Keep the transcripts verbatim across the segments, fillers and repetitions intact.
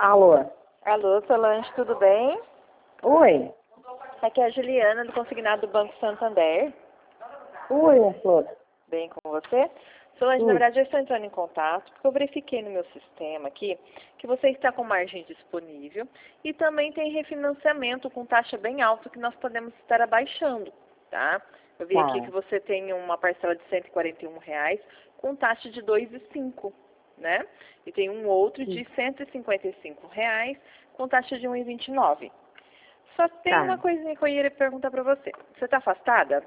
Alô? Alô, Solange, tudo bem? Oi. Aqui é a Juliana, do consignado do Banco Santander. Oi, minha flor. Bem com você? Solange, na Hum. verdade, eu estou entrando em contato porque eu verifiquei no meu sistema aqui que você está com margem disponível e também tem refinanciamento com taxa bem alta que nós podemos estar abaixando, tá? Eu vi aqui Tá. que você tem uma parcela de cento e quarenta e um reais com taxa de dois vírgula cinco, né? E tem um outro de cento e cinquenta e cinco reais com taxa de um vírgula vinte e nove. Só tem Tá. uma coisinha que eu ia perguntar para você. Você está afastada?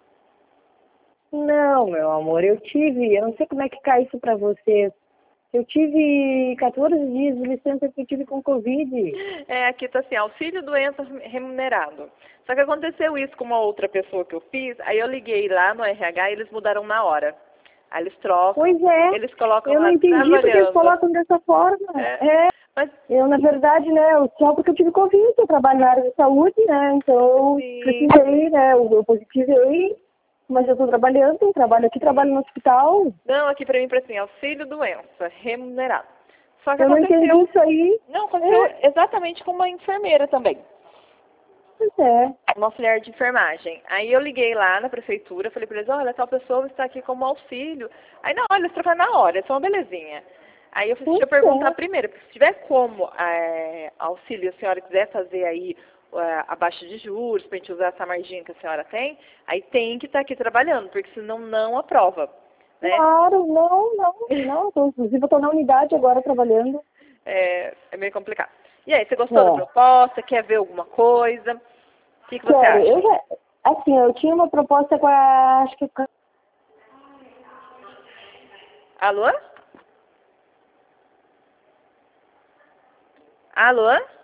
Não, meu amor, eu tive, eu não sei como é que cai isso pra vocês. Eu tive quatorze dias de licença que eu tive com Covid. É, aqui tá assim, auxílio doença remunerado. Só que aconteceu isso com uma outra pessoa que eu fiz, aí eu liguei lá no R H e eles mudaram na hora. Aí eles trocam, Pois é, eles colocam eu não lá entendi porque eles trabalhando. colocam dessa forma. É, É, mas eu na verdade, né, eu- só porque eu tive Covid, eu trabalho na área de saúde, né, então eu sim. precisei, né, eu, eu positivei, mas eu tô trabalhando, eu trabalho aqui, trabalho no hospital. Não, aqui pra mim, pra assim, auxílio doença remunerado. Só que Eu não entendi aconteceu, isso aí. não, aconteceu É, exatamente com uma enfermeira também. pois é. Uma auxiliar de enfermagem. Aí eu liguei lá na prefeitura, falei para eles, olha, tal pessoa está aqui como auxílio. Aí não, olha, eles trocaram na hora, isso é uma belezinha. Aí eu falei, deixa eu Pois perguntar é. primeiro, se tiver como é, auxílio, a senhora quiser fazer aí é, a baixa de juros, para a gente usar essa margem que a senhora tem, aí tem que estar aqui trabalhando, porque senão não aprova, né? Claro, não, não, não. Tô, inclusive eu estou na unidade agora trabalhando. É, é meio complicado. E aí, você gostou da É. proposta? Quer ver alguma coisa? O que, que você Sério, eu acha? já. Assim, eu tinha uma proposta com a. Acho que. Alô? Alô?